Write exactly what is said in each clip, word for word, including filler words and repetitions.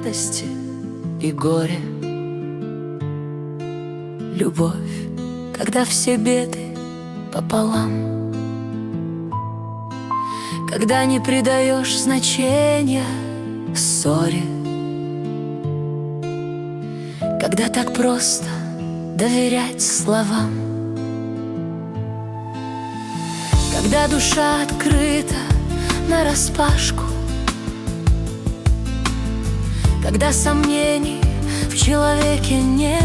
радости и горе. Любовь, когда все беды пополам, когда не придаешь значения ссоре, когда так просто доверять словам, когда душа открыта нараспашку, когда сомнений в человеке нет,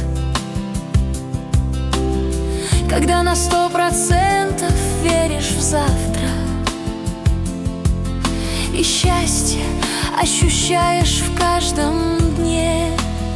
когда на сто процентов веришь в завтра и счастье ощущаешь в каждом дне.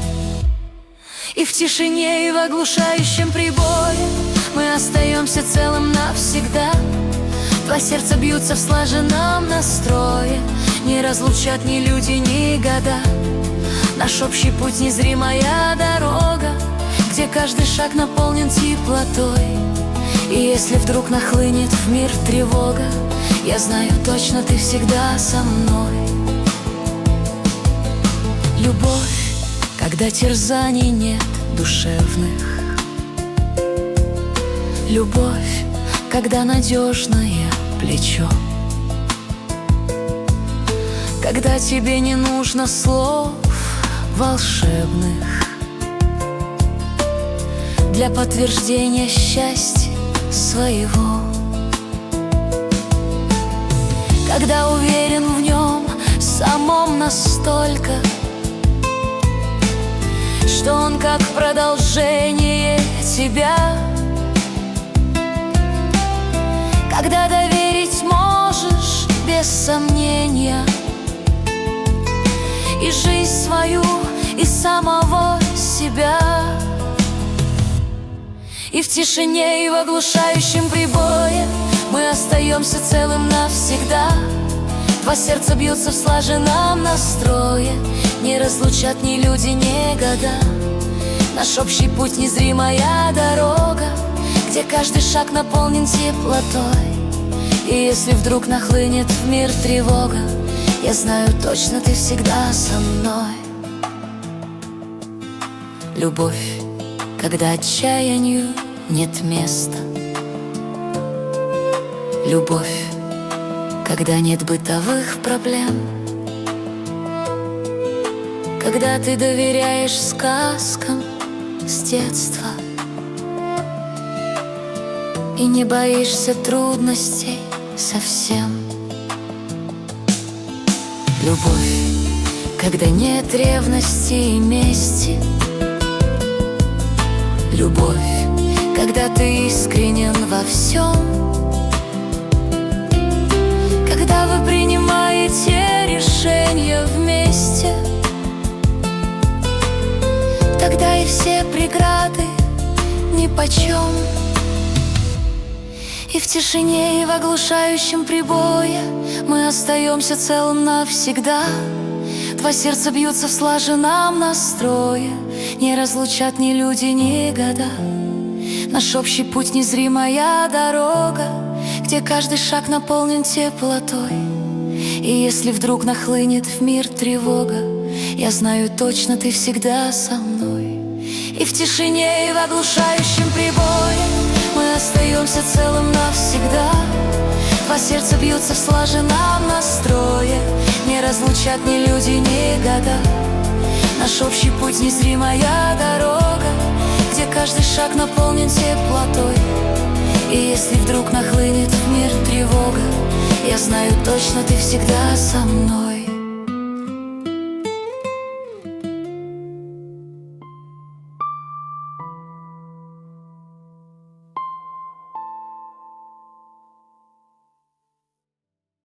И в тишине, и в оглушающем прибое мы остаемся целым навсегда. Два сердца бьются в слаженном настрое, не разлучат ни люди, ни года. Наш общий путь — незримая дорога, где каждый шаг наполнен теплотой. И если вдруг нахлынет в мир тревога, я знаю точно, ты всегда со мной. Любовь, когда терзаний нет душевных. Любовь, когда надежное плечо, когда тебе не нужно слов волшебных для подтверждения счастья своего, когда уверен в нем самом настолько, что он как продолжение тебя, когда доверить можешь без сомнения и жизнь свою, и самого себя. И в тишине, и в оглушающем прибое мы остаемся целым навсегда. Два сердца бьются в слаженном настрое, не разлучат ни люди, ни года. Наш общий путь — незримая дорога, где каждый шаг наполнен теплотой. И если вдруг нахлынет в мир тревога, я знаю точно, ты всегда со мной. Любовь, когда отчаянию нет места. Любовь, когда нет бытовых проблем, когда ты доверяешь сказкам с детства и не боишься трудностей совсем. Любовь, когда нет ревности и мести. Любовь, когда ты искренен во всем, когда вы принимаете решения вместе, тогда и все преграды нипочем. И в тишине, и в оглушающем прибое мы остаемся целым навсегда. Два сердца бьются в слаженном настрое, не разлучат ни люди, ни года. Наш общий путь — незримая дорога, где каждый шаг наполнен теплотой. И если вдруг нахлынет в мир тревога, я знаю точно, ты всегда со мной. И в тишине, и в оглушающем прибое мы остаемся целым навсегда. Два сердца бьются в слаженном настрое, не разлучат ни люди, ни года. Наш общий путь — незримая дорога, где каждый шаг наполнен теплотой. И если вдруг нахлынет в мир тревога, я знаю точно, ты всегда со мной.